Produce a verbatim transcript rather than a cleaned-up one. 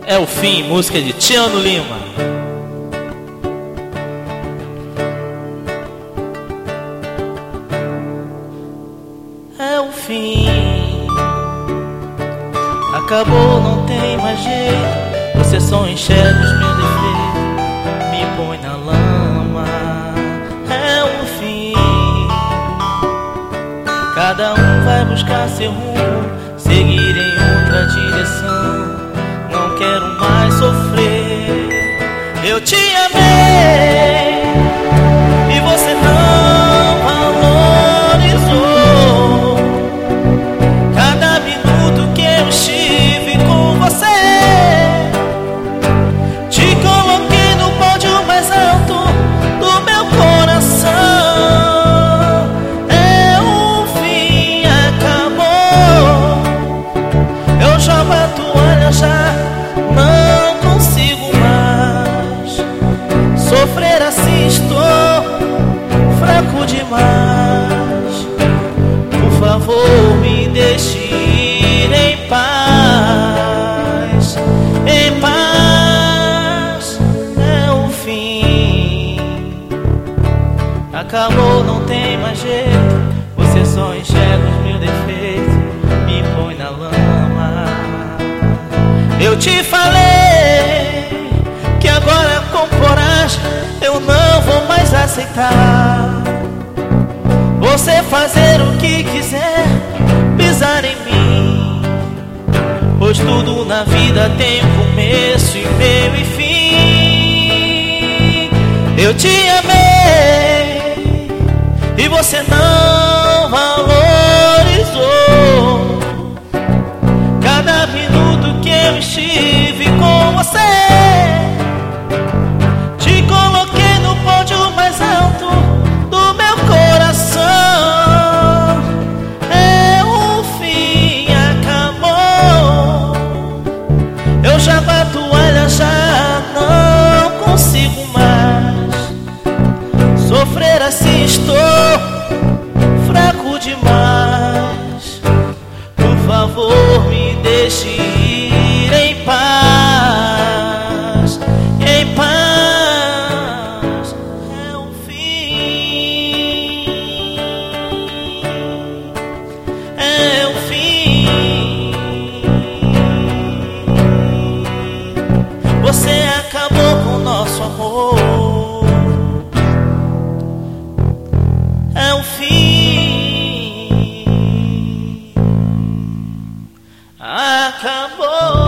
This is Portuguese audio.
É o fim, música de Tiano Lima. É o fim, acabou, não tem mais jeito. Você só enxerga os meus defeitos, me põe na lama. É o fim, cada um vai buscar seu rumo, seguir em outra direção. Não quero mais sofrer. Eu te amei e você não valorizou cada minuto que eu estive com você. Te coloquei no pódio mais alto do meu coração. É o fim, acabou. Eu jogo a toalha já, não consigo mais sofrer assim, estou fraco demais. Por favor, me deixe ir em paz, em paz. É o fim, acabou, não tem mais jeito. Você só enxerga os meus defeitos, me põe na lama. Eu te falei que agora com coragem eu não vou mais aceitar você fazer o que quiser, pisar em mim, pois tudo na vida tem um começo e meio e fim. Eu te amei e você não valorizou cada minuto que eu estive com você. Te coloquei no pódio mais alto do meu coração. É o fim, acabou. Eu jogo a toalha já, não consigo mais sofrer assim, estou fraco demais. Por favor, me deixe ir em paz, em paz. É o fim, é o fim. Você acabou com o nosso amor. É o fim, acabou.